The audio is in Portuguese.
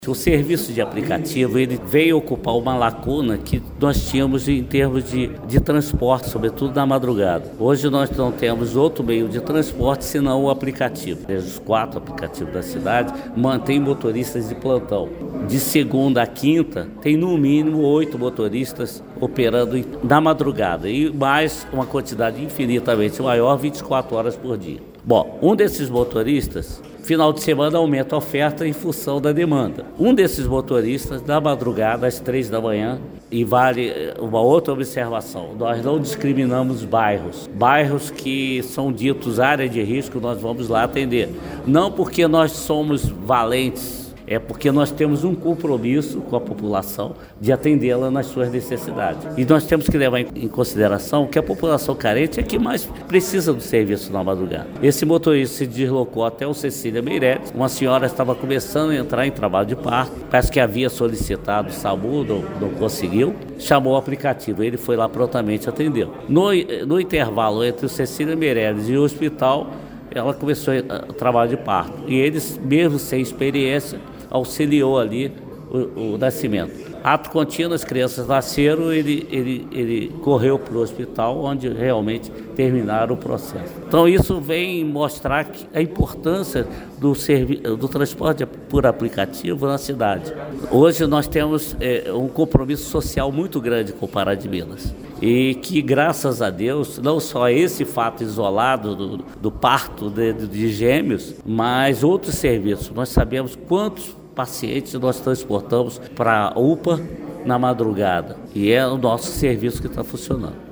O serviço de aplicativo ele veio ocupar uma lacuna que nós tínhamos em termos de transporte, sobretudo na madrugada. Hoje nós não temos outro meio de transporte senão o aplicativo. Os 4 aplicativos da cidade mantêm motoristas de plantão. De segunda a quinta tem no mínimo 8 motoristas operando na madrugada e mais uma quantidade infinitamente maior, 24 horas por dia. Bom, um desses motoristas, final de semana aumenta a oferta em função da demanda. Um desses motoristas, na madrugada, às 3 da manhã, e vale uma outra observação, nós não discriminamos bairros. Bairros que são ditos área de risco, nós vamos lá atender. Não porque nós somos valentes, é porque nós temos um compromisso com a população de atendê-la nas suas necessidades. E nós temos que levar em consideração que a população carente é que mais precisa do serviço na madrugada. Esse motorista se deslocou até o Cecília Meirelles. Uma senhora estava começando a entrar em trabalho de parto, parece que havia solicitado o SAMU, não conseguiu, chamou o aplicativo. Ele foi lá prontamente atender. No intervalo entre o Cecília Meirelles e o hospital, ela começou o trabalho de parto. E eles, mesmo sem experiência, auxiliou ali o nascimento. Ato contínuo, as crianças nasceram, ele correu para o hospital, onde realmente terminaram o processo. Então isso vem mostrar a importância do transporte por aplicativo na cidade. Hoje nós temos um compromisso social muito grande com o Pará de Minas. E que, graças a Deus, não só esse fato isolado do parto de gêmeos, mas outros serviços. Nós sabemos quantos pacientes nós transportamos para a UPA na madrugada. E é o nosso serviço que está funcionando.